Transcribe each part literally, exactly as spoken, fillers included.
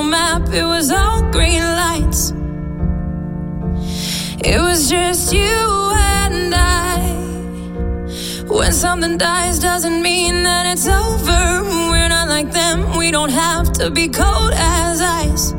no map, it was all green lights. It was just you and I. When something dies doesn't mean that it's over. We're not like them, we don't have to be cold as ice.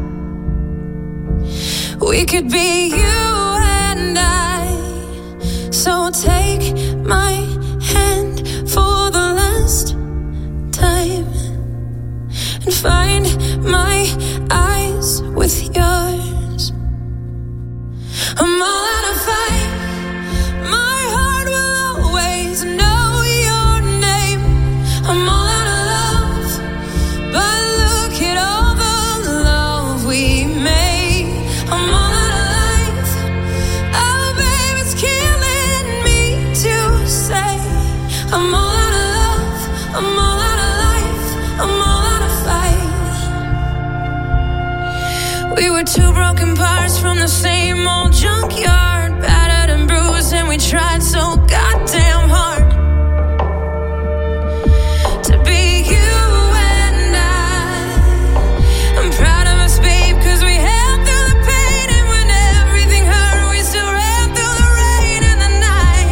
We could be you and I. So take my hand for the last time and find my eyes with yours. I'm all out of fight. My heart will always know your name. I'm all out of love, but look at all the love we made. I'm all out of life. Oh, babe, it's killing me to say. I'm all out of love. I'm all out of life. I'm all out of fight. We were two broken parts from the same old junkyard, battered and bruised, and we tried so goddamn hard to be you and I. I'm proud of us, babe, cause we held through the pain, and when everything hurt, we still ran through the rain and the night.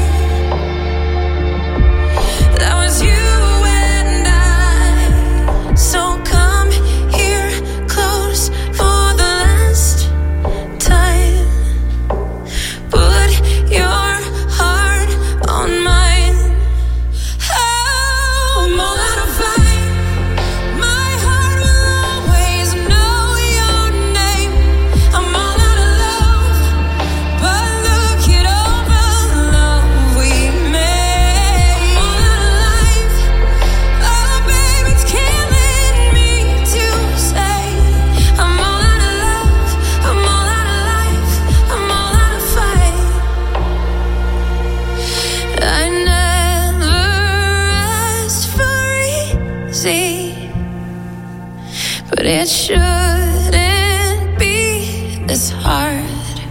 That was you and I. So come here close for the last time. Put your heart on mine. Oh, I'm all out of fight. My heart will always know your name. I'm all out of love, but look at all the love we made. I'm all out of life. Oh, babe, it's killing me to say. I'm all out of love. I'm all out of life. I'm all out of fight. I never asked for easy, but it shouldn't be this hard.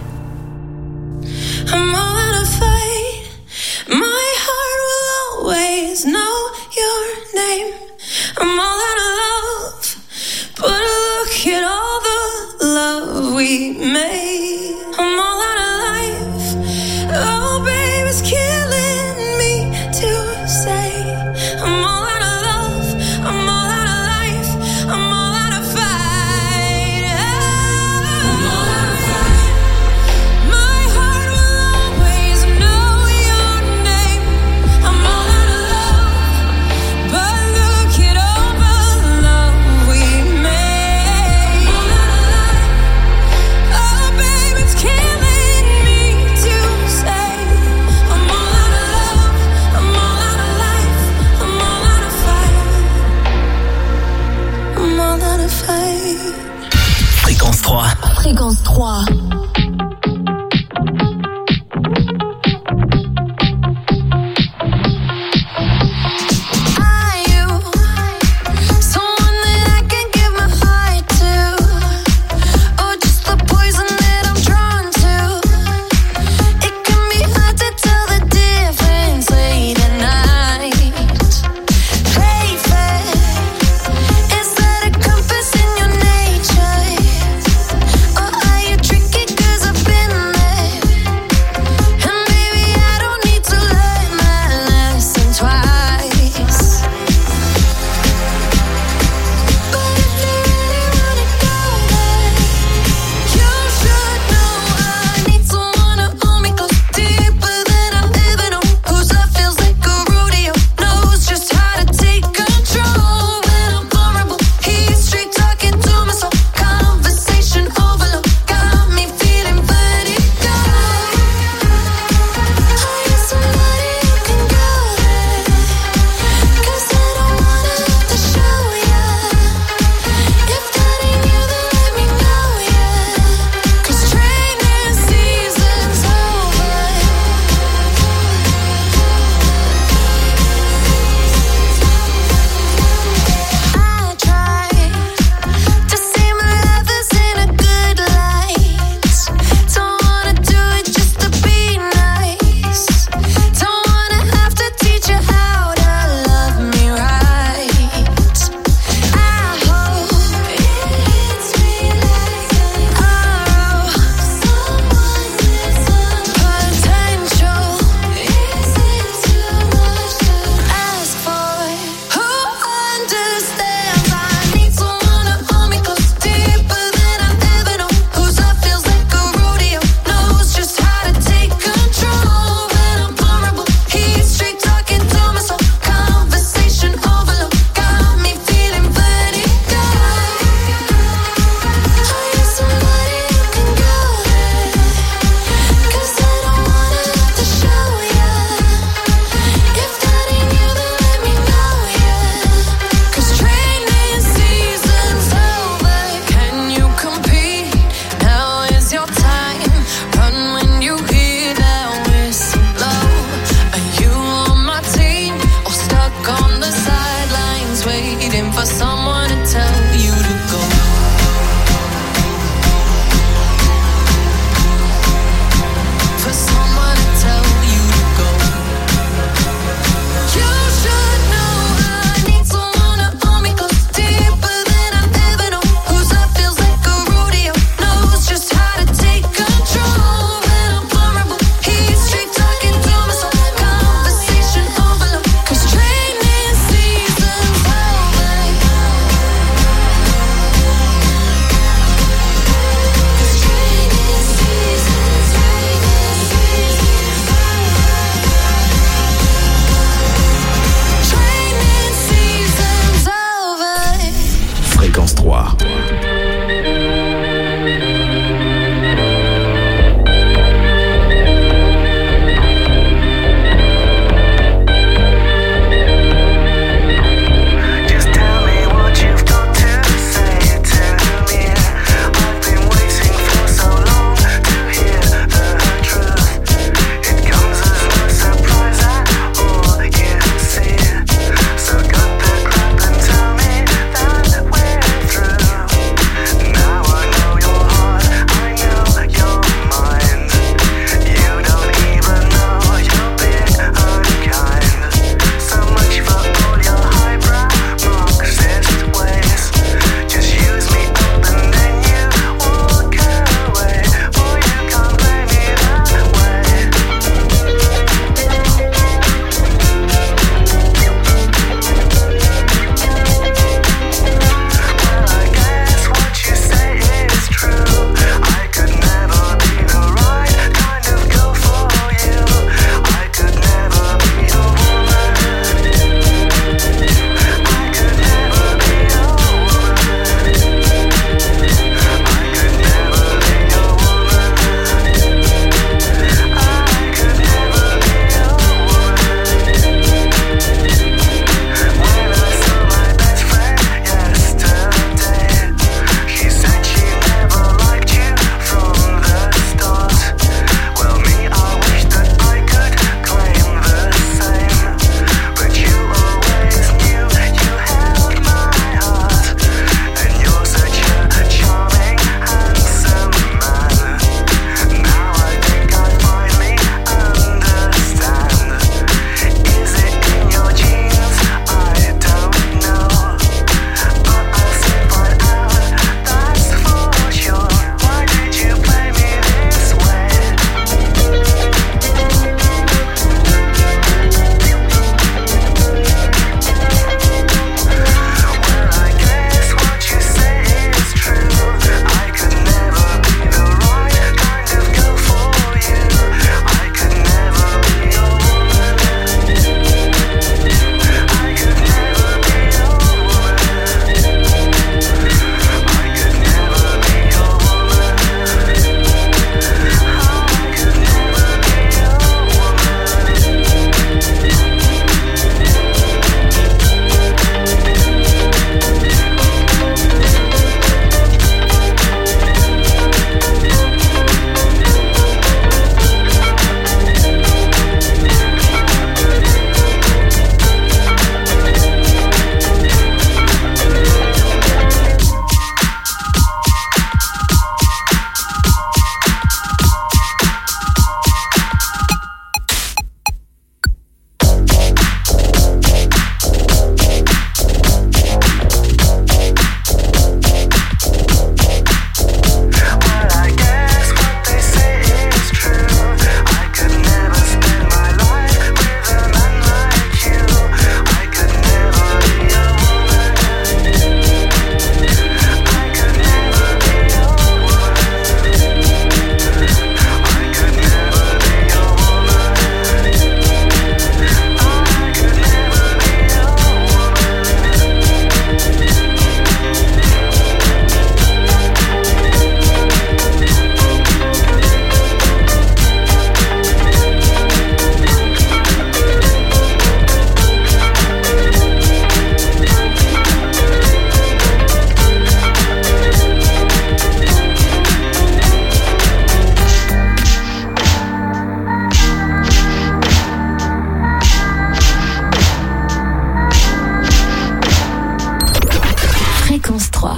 I'm all out of fight. My heart will always know your name. I'm all out of love, but look at all the love we made. I'm all out of life. Oh, babe, it's killing me to say. I'm all out of love. I'm all out of life. I'm all out of fight. I'm all out of fight. My heart will always know your name. I'm all out of love, but look at all the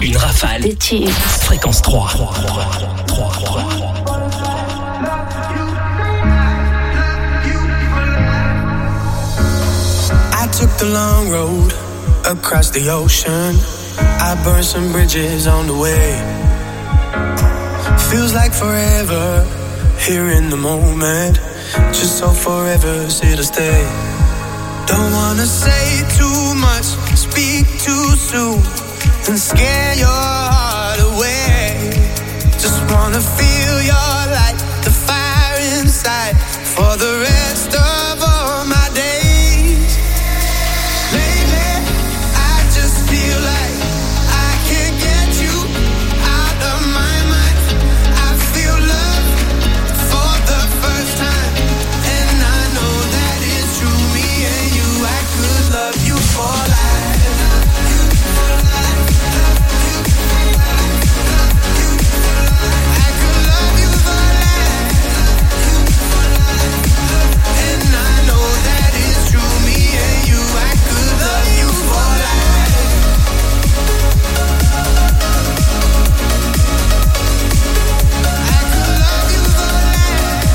Une rafale. Des tubes. Fréquence trois. trois, trois, trois, trois. I took the long road across the ocean. I burned some bridges on the way. Feels like forever here in the moment. Just so forever's here to stay. Don't wanna say too much, speak too soon, and scare your heart away. Just wanna feel your light, the fire inside, for the rest of all my days. Lately, I just feel like I can't get you out of my mind. I feel love for the first time, and I know that it's true. Me and you, I could love you for life. I could love you for life. And I know that it's true. Me and you, I could love you for life. I could love you for life.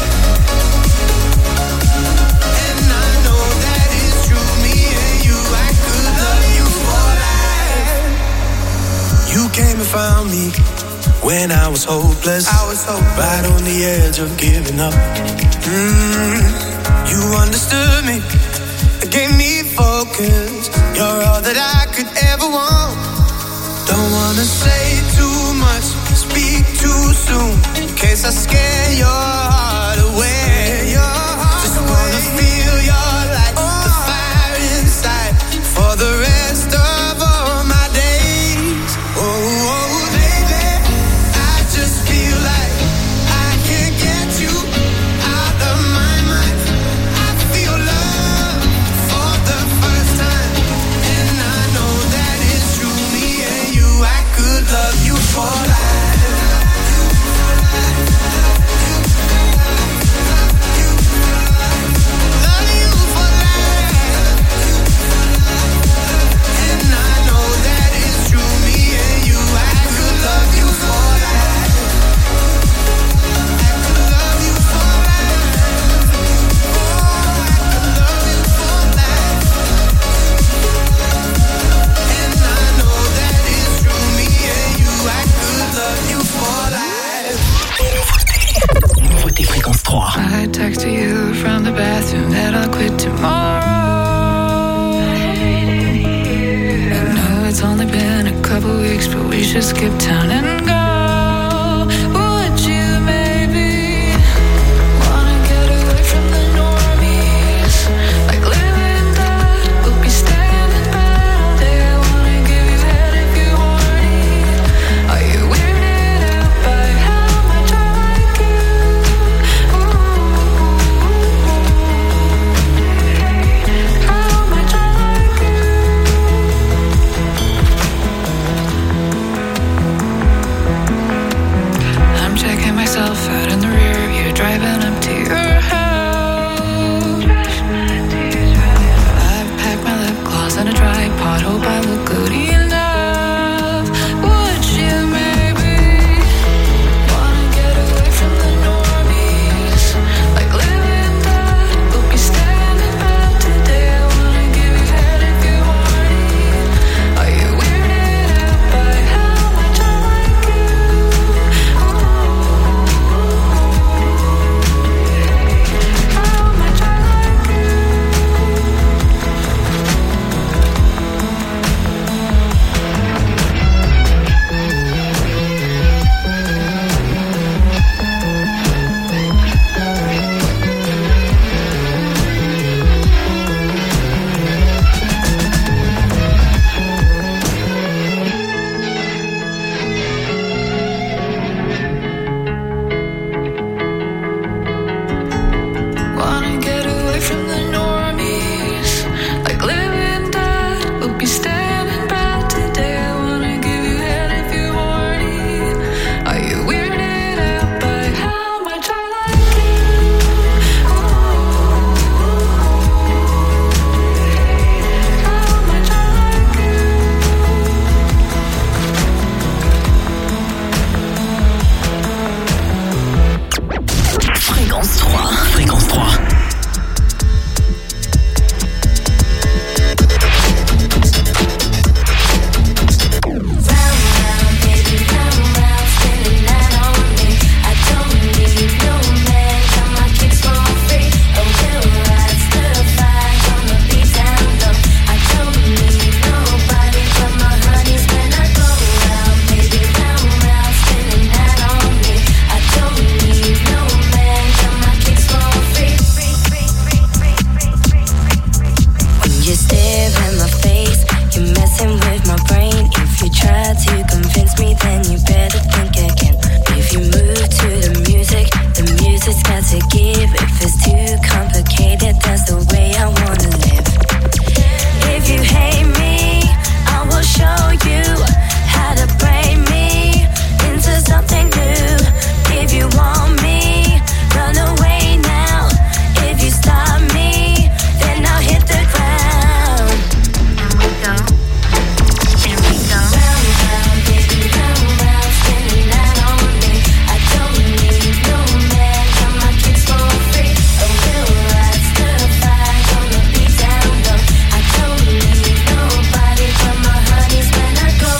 And I know that it's true. Me and you, I could love you for life. You came and found me when I was hopeless. I was hopeless. Right on the edge of giving up. Mm, you understood me, gave me focus. You're all that I could ever want. Don't wanna say too much, speak too soon, in case I scare your heart away. Just wanna feel your light, the fire inside, for the rest of all my days. Oh, oh, baby, I just feel like I can't get you out of my mind. I feel love for the first time, and I know that it's true. Me and you, I could love you for life. Love you for life. And I know that it's true. Me and you, I could love you for life. I could love you for life. Oh, I could love you for life. And I know that it's true. Me and you, I could love you for life. Nouveauté Fréquence trois. I texted you from the bathroom that I'll quit tomorrow. I know it's only been a couple weeks, but we should skip town and go. Would you maybe wanna get away from the normies? Like living that, we'll be standing by all day. I wanna give you head if you're horny. Are you weirded out by how much I like you? Ooh, how much I like you. I'm checking myself out in the rear. You're driving up to your house. I've packed my lip gloss and a tripod. Hope I look good enough. Would you maybe wanna get away from the normies? Like living that, we'll be standing by today. I wanna give you head if you're horny. Are you weirded out by how much I like you? Ooh, how much I like you. stare in my face. You're messing with my brain. If you try to convince me, then you better think again. If you move to the music, the music's got to give. If it's too complicated, that's the way I wanna live. If you hate me, I will show you how to break me into something new. If you want me, run away now. If you stop me, then I'll hit the ground. And we go, and we go round, round, baby, round, round, spinning that on me. I don't need no man, got my kicks for free. A real ride, stir fire, gonna be down low. I don't need nobody but my honeys when I go.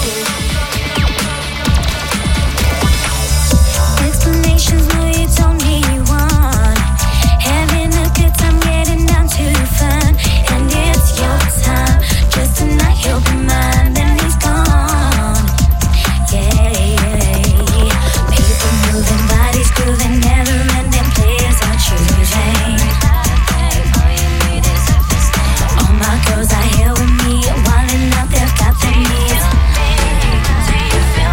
Explanations, no, you don't need one. Having a good time, getting down to fun. And it's your time, just tonight you'll be mine. Then he's gone, yeah. People moving, bodies grooving, never ending players are choosing. All my girls are here with me, wilding out, they've got their needs. Do you feel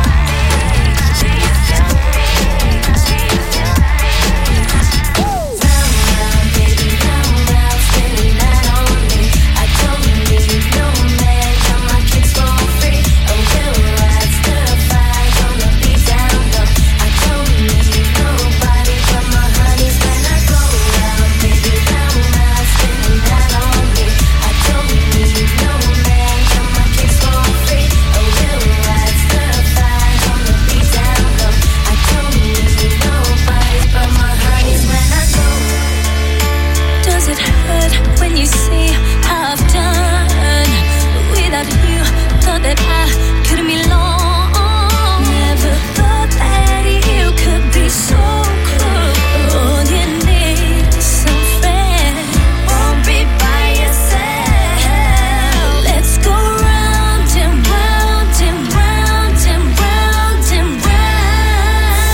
Does it hurt when you see how I've done? Without you, thought that I couldn't be long. Never thought that you could be so cool. All you need is some friend. Won't be by yourself. Let's go round and round and round and round and round.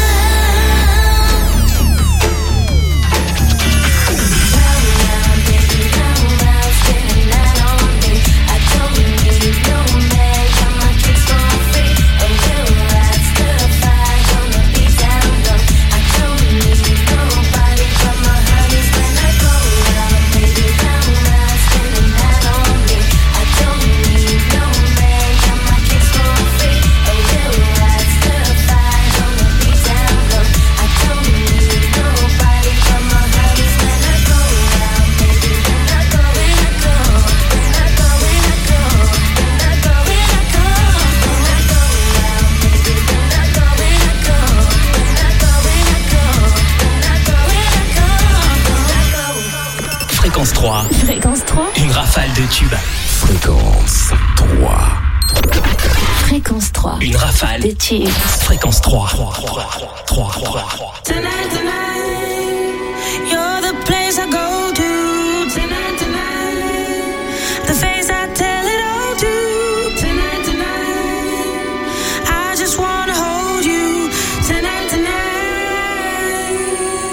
Round, round, baby, round, round, spinning that on me. I don't need no man, got my kicks for free. A real ride, stir fire, gonna be down low. I don't need nobody but my honeys when I go round, baby, round, round, spinning that on me. I don't need no man, got my kicks for free. A real ride, stir fire, gonna be down low. I don't need nobody but my honeys when I go round, baby, when I go, when I go, when I go, when I go, when I go, when I go, when I go round, baby, when I go, when I go, when I go, when I go, when I go, when I go, when I go. Fréquence trois, Fréquence trois. une rafale de tubes. Fréquence trois. Fréquence trois. Une rafale. De tubes. Fréquence trois. trois, trois, trois, trois. Tonight, tonight, you're the place I go to. Tonight, tonight, the face I tell it all to. Tonight, tonight, I just wanna hold you. Tonight, tonight,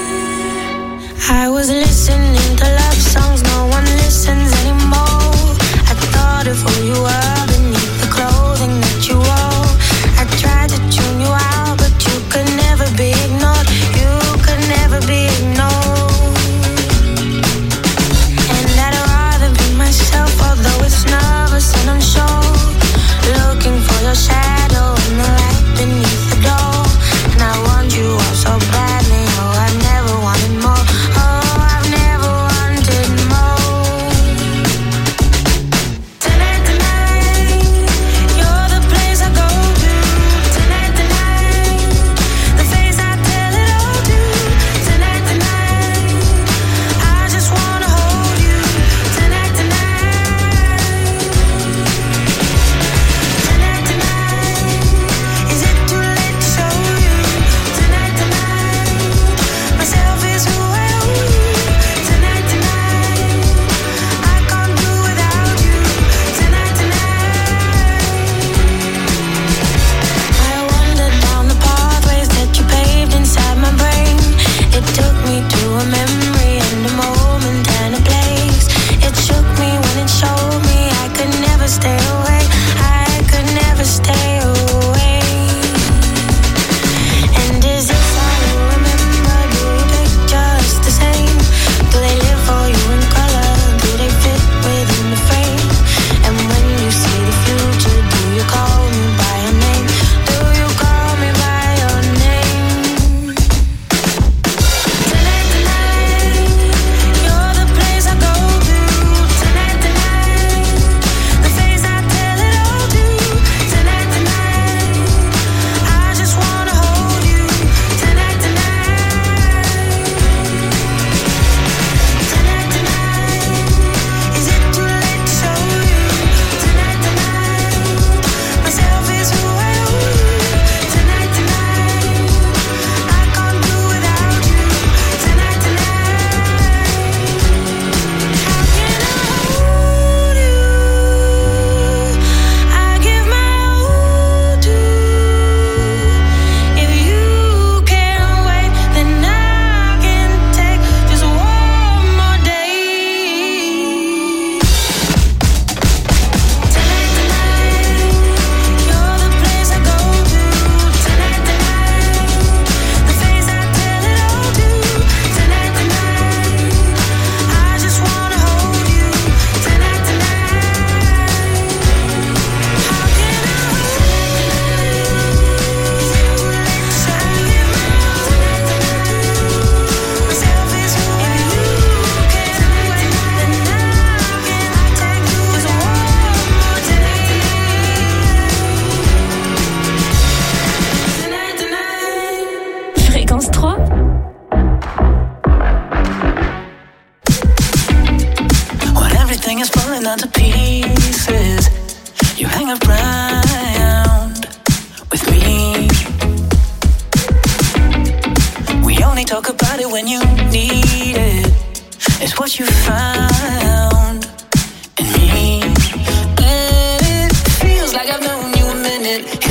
I was listening to love songs no one listens anymore. I thought of who you were beneath the clothing that you wore. I tried to tune you out, but you could never be ignored. You could never be ignored. And I'd rather be myself, although it's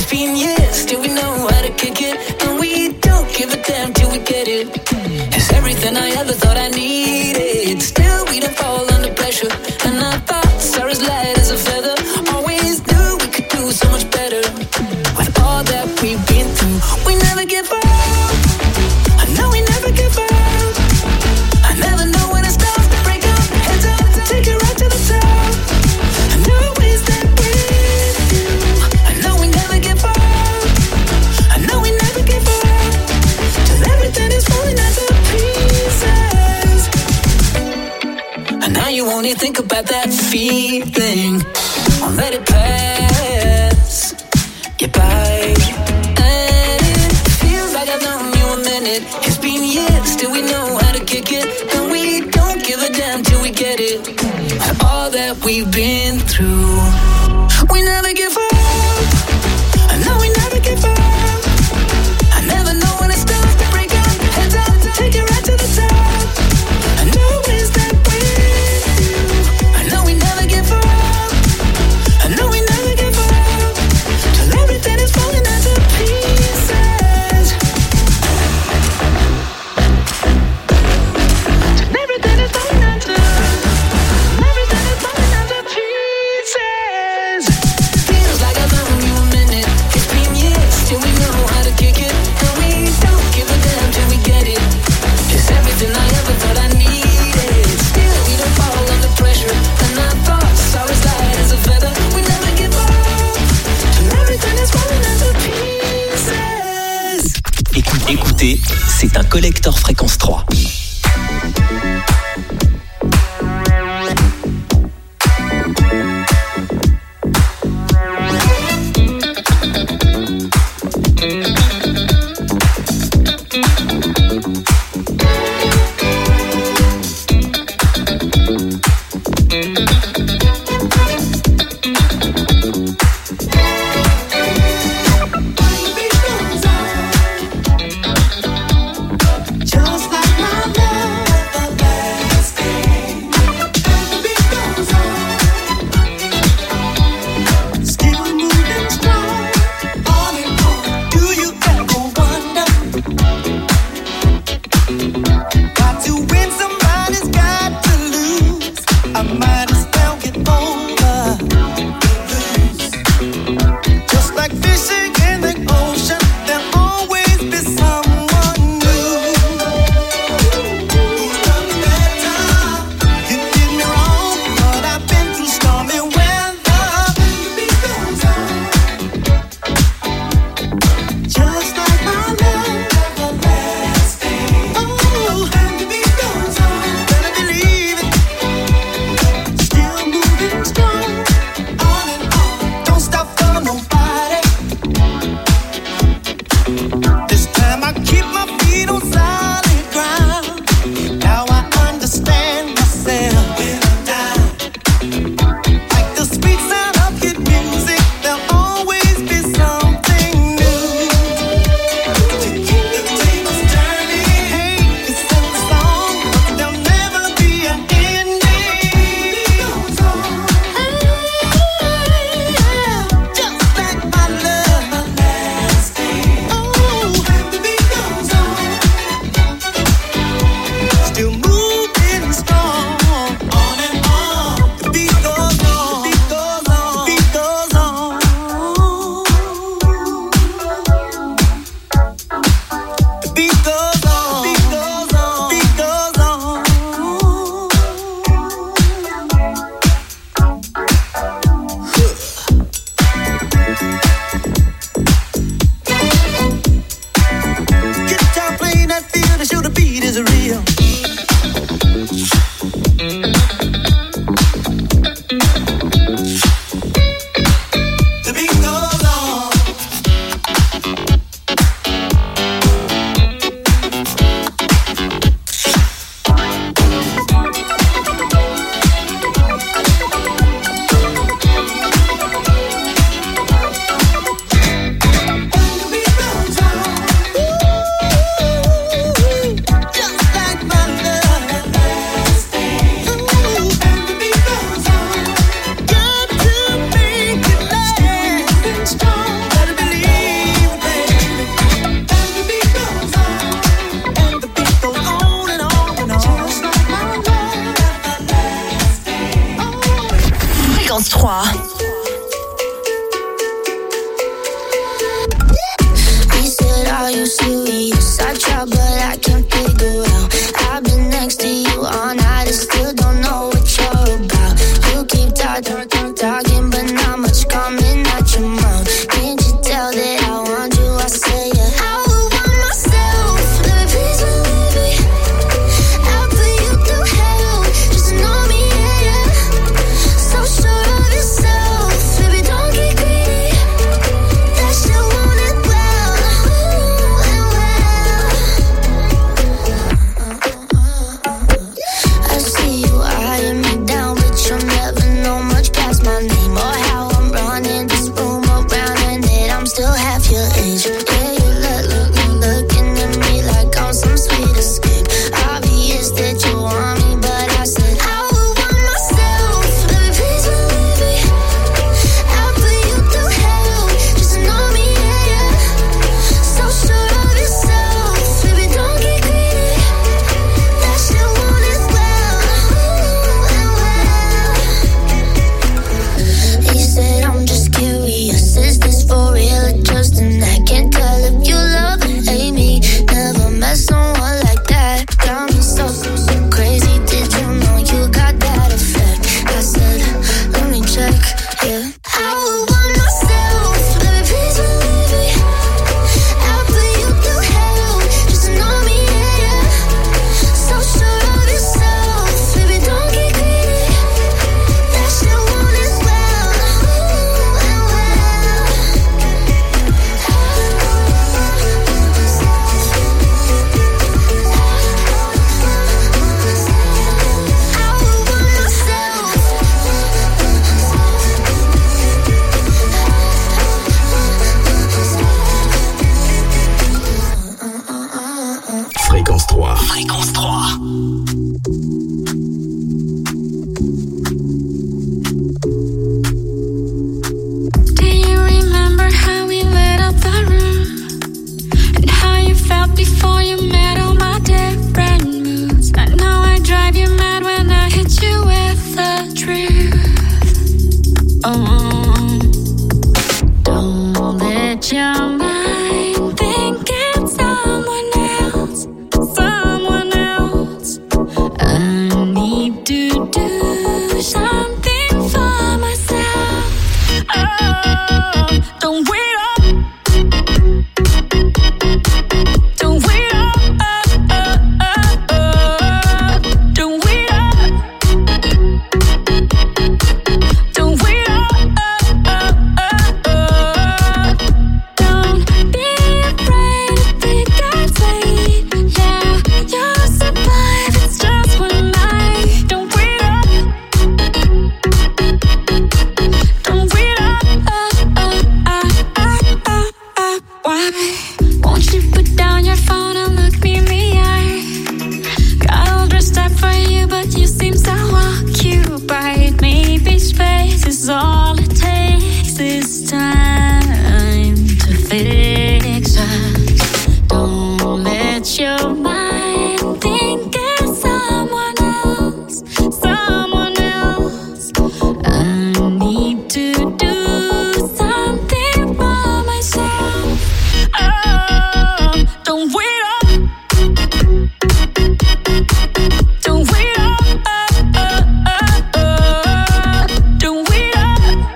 been years, still we know how to kick it, and we don't give a damn till we get it. It's everything I ever thought I needed. Still we don't fall under pressure, and our thoughts are as light as a feather. Always knew we could do so much better. With all that we've been through, we never give up. I know we never give up. I never know when it starts to break up. Heads up, take it right to the top. I know it's that with you. I know we never give up. I know we never give up. Till everything is falling out to pieces. And now you only think about that feeling. Won't let it pass you by. And it feels like I've known you a minute. It's been years, still we know how to kick it, and we don't give a damn till we get it. And all that we've been through, we never give up. I know we never give up. I never know when it starts to break up. Heads up, take it right to the top. I know it's that with you. I know we never give up. I know we never give up. Till everything is falling out to pieces. Till everything is falling out to. Everything is falling out to pieces. Feels like I've known you a minute. It's been years till we know how to kick it, and we don't give a damn till we get it. It's everything I ever thought I needed. Still we don't fall under pressure, and our thoughts are as light as a feather. We never give up till everything is falling out to pieces. Écoute- Écoutez, c'est un collector fréquence trois. Just like my love. trois. He said, are you serious? I try, but I can't figure out. I've been next to you all night and still don't know what you're about. You keep talking, talking, talking, but not much coming out your mouth. Can't you tell that I want you? I say yeah. I would want myself. Let me please believe me. I'll put you through hell just to know me, yeah, yeah. So sure of yourself, baby, don't get greedy. That shit want it well, ooh, and well. I see you eyeing me down, but you'll never know much past my name or how I'm running this room around and that I'm still half your age. Yeah, you look, look, looking at me like I'm some sweet escape. Obvious that you want me, but I said I would want myself. Let me please believe me. I'll put you through hell just to know me, yeah, yeah. So sure of yourself, baby, don't get greedy. That shit want it well, ooh, and well. He said, I'm just curious, is this for real or just an act? Can't tell if you love or hate me. Never met someone like that. Got me so, so crazy. Did you know you got that effect? I said, let me check, yeah. I would want myself. Let me please believe me. I'll put you through hell just to know me, yeah, yeah. So sure of yourself, baby, don't get greedy. That shit want it well, ooh, and well. I would want myself. Fréquence trois. Fréquence trois. Do you remember how we lit up the room? And how you felt before you met all my different moods? I know I drive you mad when I hit you with the truth. Oh, don't let your mind think it's someone else, someone else. I need to do something for myself. Oh, don't wait up. Don't wait up. Uh, uh, uh, uh. Don't wait up. Don't wait up. Uh, uh, uh, uh. Don't be afraid if it gets late. Yeah, you'll survive. It's just one night. Don't wait up. Don't wait up. Uh, uh, uh, uh, uh, uh. Why won't you put down your phone and look me in the eye? Got all dressed up for you, but you seem so occupied. Maybe space is all it takes this time to fix us. Don't let your mind think it's someone else, someone else. I need to do something for myself. Oh, don't wait up. Don't wait up. Uh, uh, uh, uh. Don't wait up.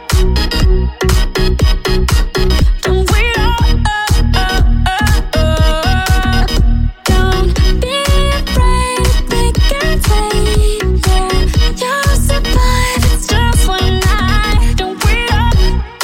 Don't wait up. Uh, uh, uh, uh. Don't be afraid if it gets late. Yeah, you'll survive. It's just one night. Don't wait up.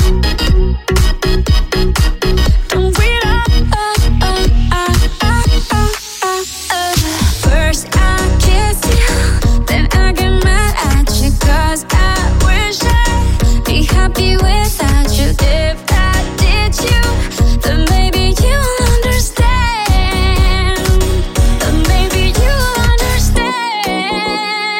Don't wait up. Uh, uh, uh, uh, uh, uh, uh. First I kiss you, then I get mad at you, 'cause I wish I'd be happy without you. If I did you, then maybe you'll understand. Then maybe you'll understand.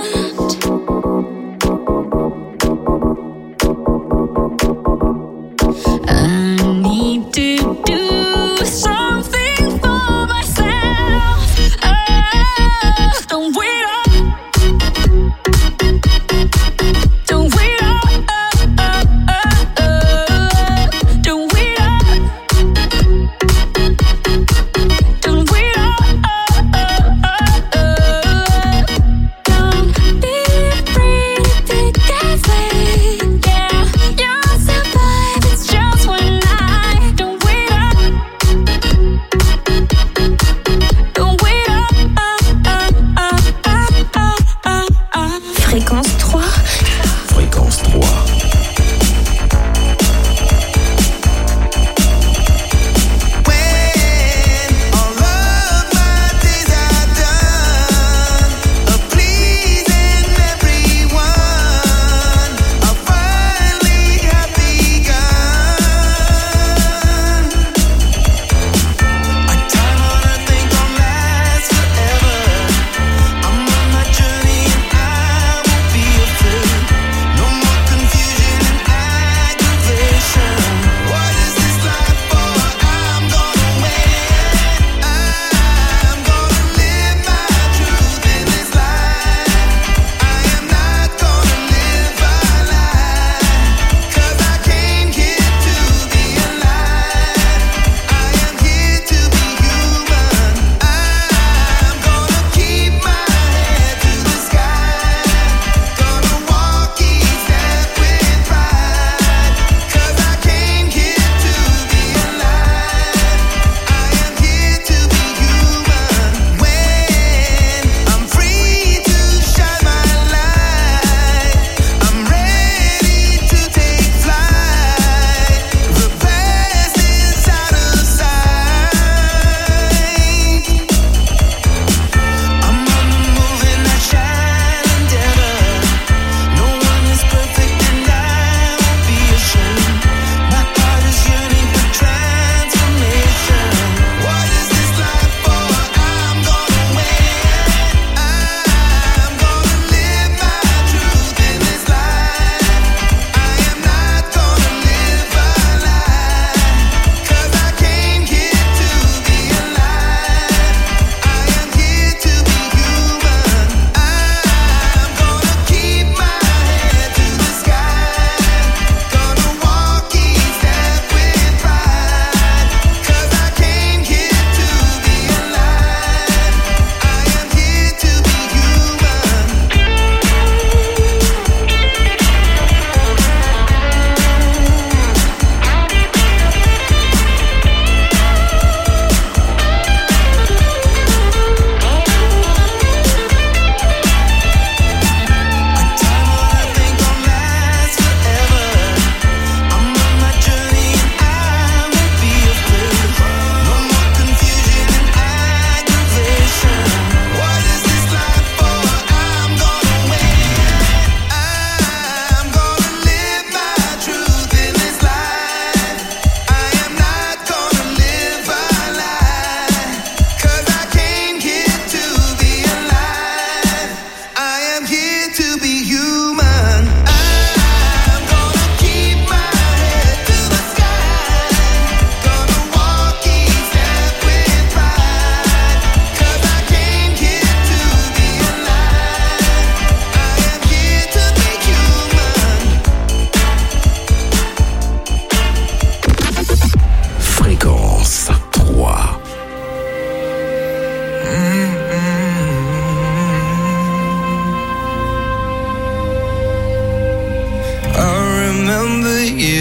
I need to do something for myself. Oh, don't wait up. Don't wait up. Uh,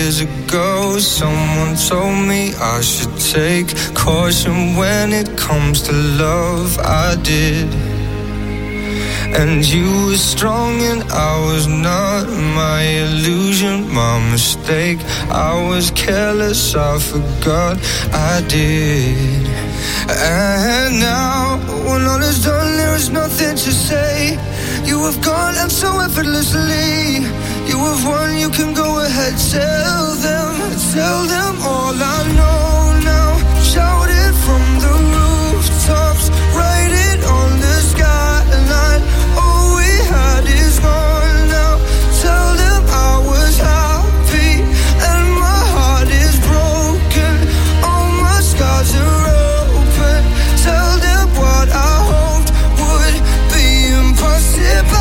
years ago, someone told me I should take caution when it comes to love. I did. And you were strong and I was not. My illusion, my mistake. I was careless, I forgot I did. And now, when all is done, there is nothing to say. You have gone and so effortlessly. You have won, you can go ahead, tell them, tell them all I know now. Shout it from the rooftops, write it on the skyline. All we had is gone now. Tell them I was happy and my heart is broken. All my scars are open. Tell them what I hoped would be impossible.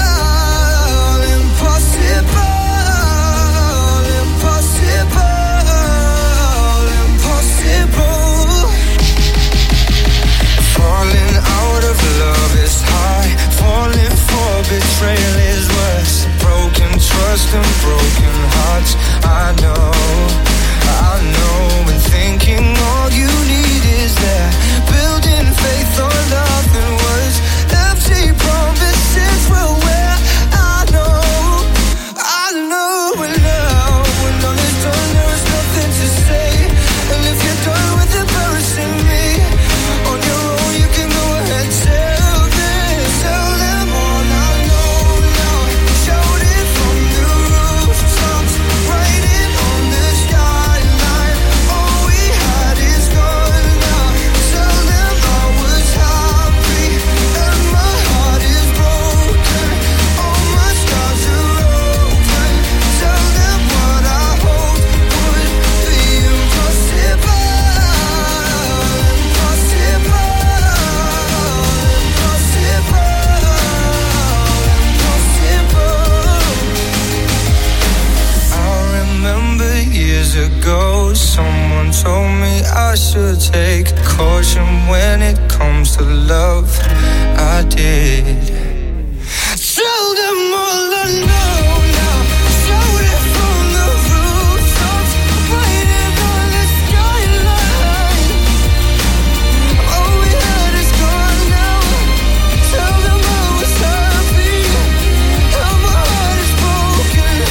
Betrayal is worse. Broken trust and broken hearts. I know, I know. And thinking all you need is that. Building faith on nothing was empty promises were where I know, I know. And now, when all is done, there is nothing to say. And if you're done with embarrassing me on your own, you can go ahead, tell them, tell them all I. Ago, someone told me I should take caution when it comes to love. I did. Tell them all I know now. Shout it from the rooftops, write it on the skyline. All we had is gone now. Tell them I was happy and my heart is broken.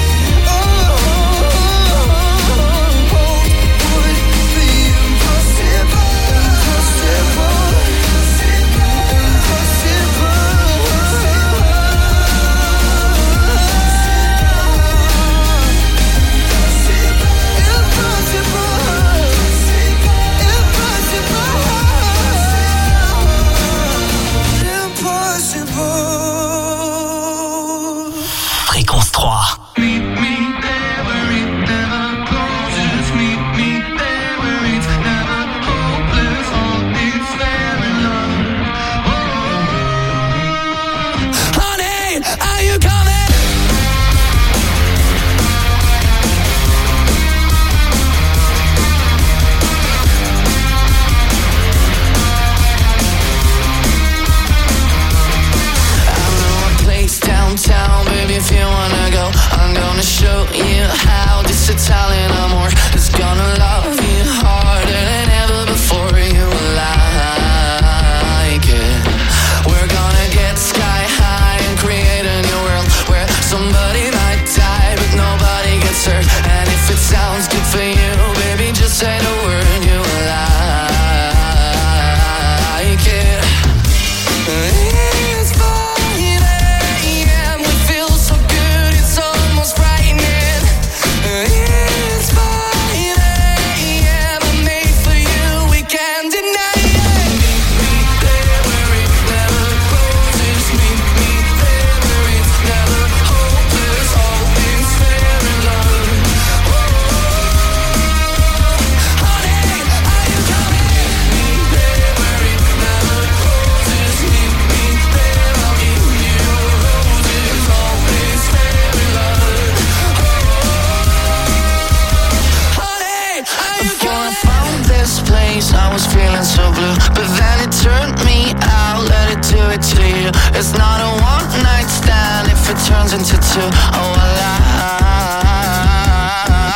Show you how this Italian amor is gonna love you harder than ever before. You like it. We're gonna get sky high and create a new world where somebody might die but nobody gets hurt. And if it sounds good for you, baby, just say the word. You like it. It's five a.m. We feel so good, it's almost frightening. It's five a.m. I'm made for you, we can't deny it. Meet me there where it never closes. Meet me there where it's never hopeless. All things fair in love. Oh, honey, are you coming? Meet me there where it never closes. Meet me there, I'll give you roses. All things fair in love. Before I found this place, I was feeling so blue, but then it turned me out, let it do it to you. It's not a one night stand if it turns into two. Oh, I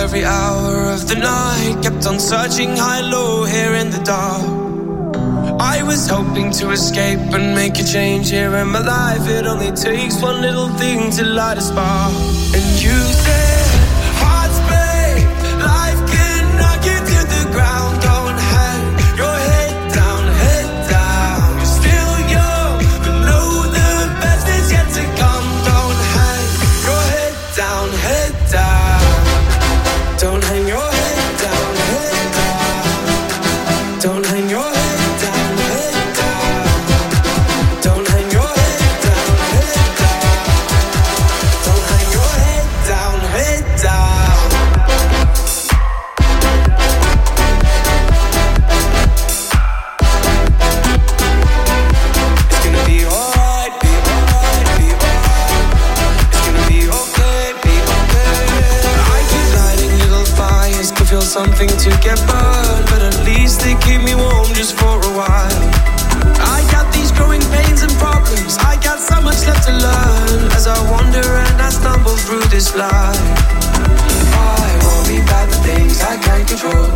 every hour of the night. Kept on searching high-low here in the dark. I was hoping to escape and make a change here in my life. It only takes one little thing to light a spark. And you said, hearts break, life can knock you to the ground. Don't hang your head down, head down. You're still young, but know the best is yet to come. Don't hang your head down, head down. Don't hang your head down, head down. Don't hang your head. Something to get burned, but at least they keep me warm just for a while. I got these growing pains and problems. I got so much left to learn as I wander and I stumble through this life. I worry about the things I can't control.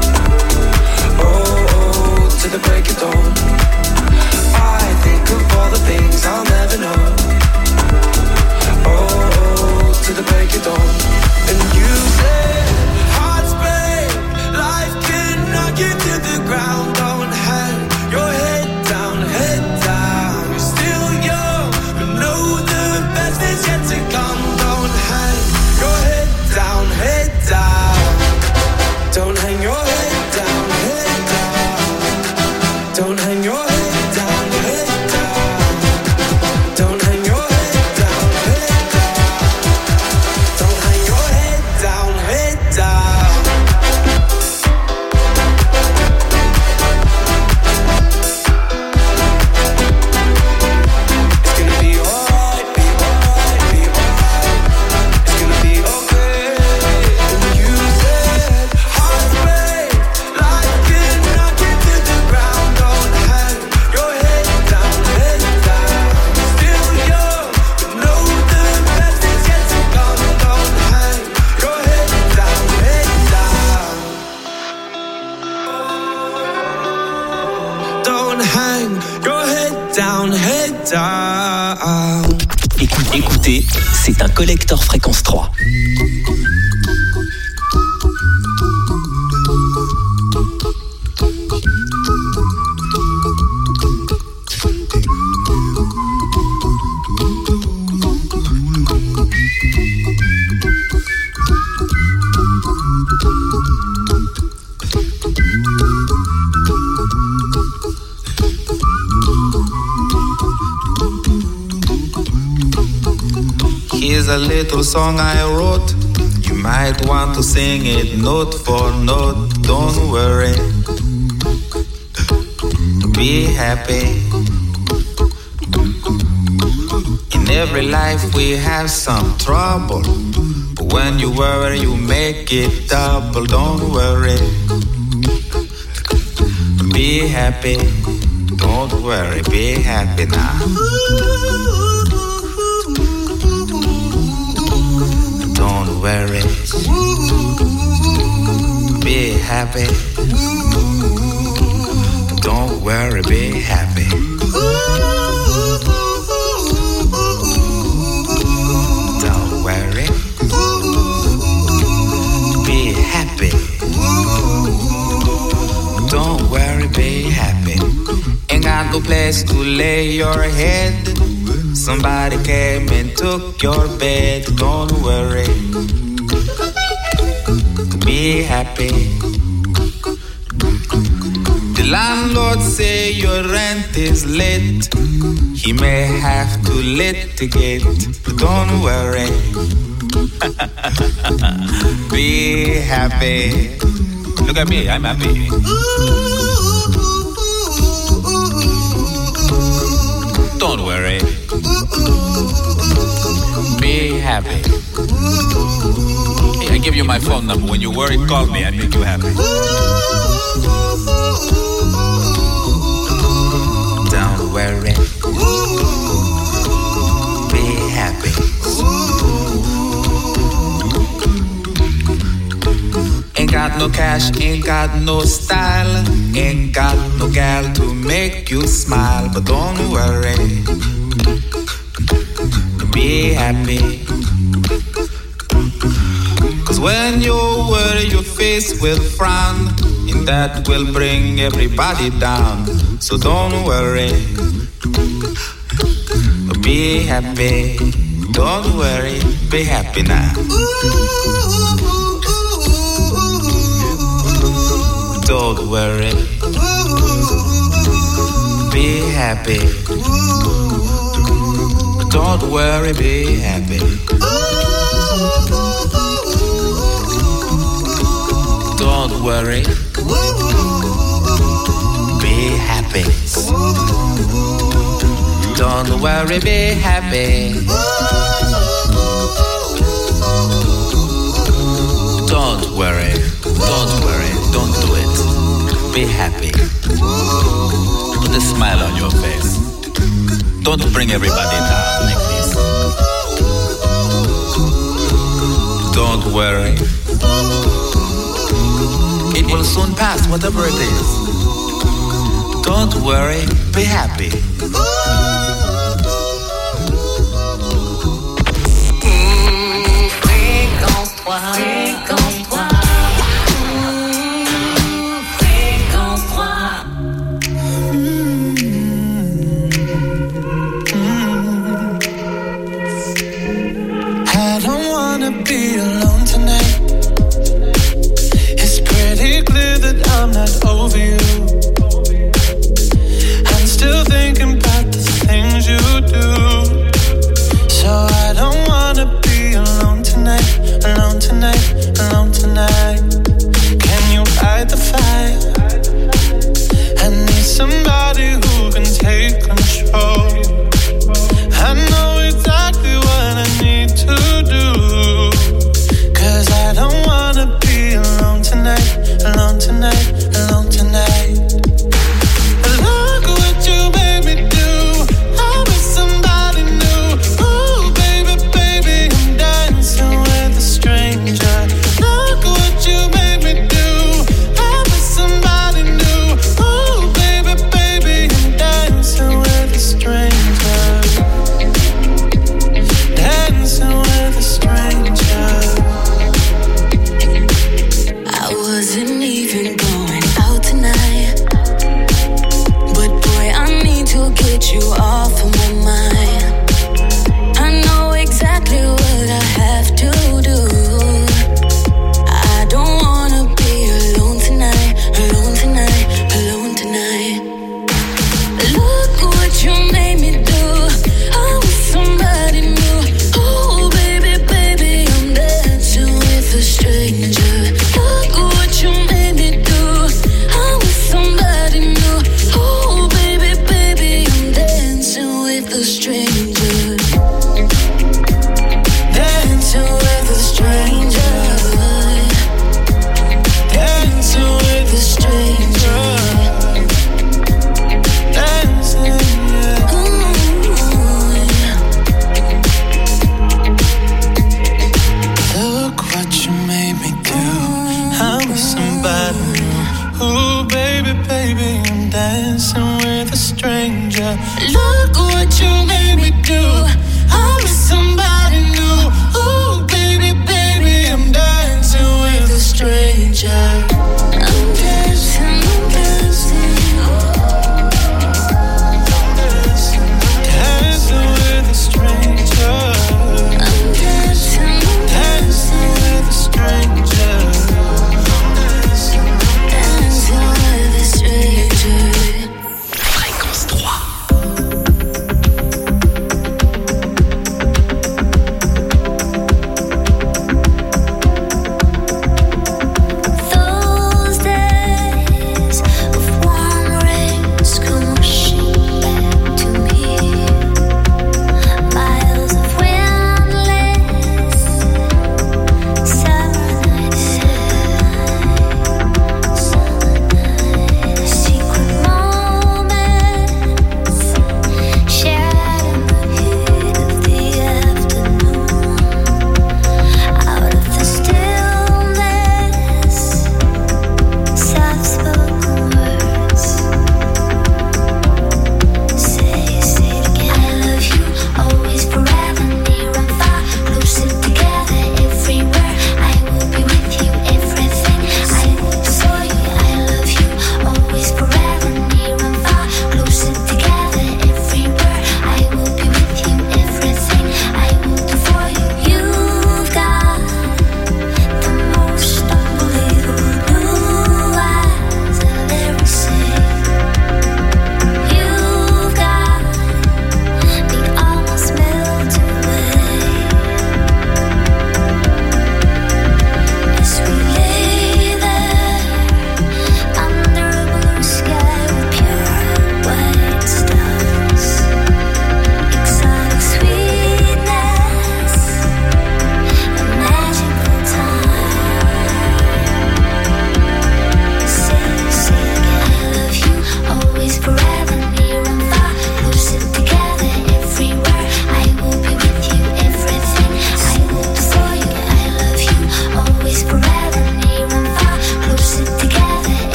Oh, oh, to the break of dawn. I think of all the things I'll never know. Oh, oh, to the break of dawn. And you say you to the ground, don't hang your head down, head down. You're still young, but know the best is yet to come. Don't hang your head down, head down. Don't hang your head down, head down. Don't hang your head down, head down. Don't hang your head down, head down. Don't hang your head down, head down. Écoutez, écoutez, c'est un collector fréquence trois. Here's a little song I wrote. You might want to sing it note for note. Don't worry, be happy. In every life we have some trouble, but when you worry you make it double. Don't worry, be happy. Don't worry, be happy now. Don't worry, be happy. Don't worry, be happy. Don't worry, be happy. Don't worry, be happy. Ain't got no place to lay your head. Somebody came and took your bed. Don't worry, be happy. The landlord say your rent is late. He may have to litigate, but don't worry, be happy. Look at me, I'm happy. Don't worry, be happy. Hey, I give you my phone number. When you worry, call me. I make you happy. Don't worry, be happy. no cash, ain't got no style, ain't got no gal to make you smile. But don't worry, be happy. Cause when you worry, your face will frown, and that will bring everybody down. So don't worry, be happy. Don't worry, be happy now. Don't worry, be happy. Don't worry, be happy. Don't worry, be happy. Don't worry, be happy. Don't worry, don't worry, don't do it. Be happy. Put a smile on your face. Don't bring everybody down like this. Don't worry. It will soon pass, whatever it is. Don't worry, be happy. I don't wanna be alone tonight. It's pretty clear that I'm not over you. I'm still thinking about the things you do. So I don't wanna be alone tonight, alone tonight, alone tonight. Can you fight the fire? I need somebody who can take control. I know exactly what I need to do. Cause I don't wanna be alone tonight, alone tonight, alone tonight. Look what you made me do. I'm with somebody new. Ooh, baby, baby, I'm dancing with a stranger. Look what you made me do. I'm with somebody new. Ooh, baby, baby, I'm dancing with a stranger. Dancing with a stranger. I wasn't even going out tonight, but boy, I need to get you off of my mind. I know exactly what I have to do. I don't wanna be alone tonight, alone tonight, alone tonight. Look what you made me do. I'm with somebody new. Oh, baby, baby, I'm dancing with a stranger. Look what you made me do. I'm with somebody new. Oh, baby, baby, I'm dancing with a stranger.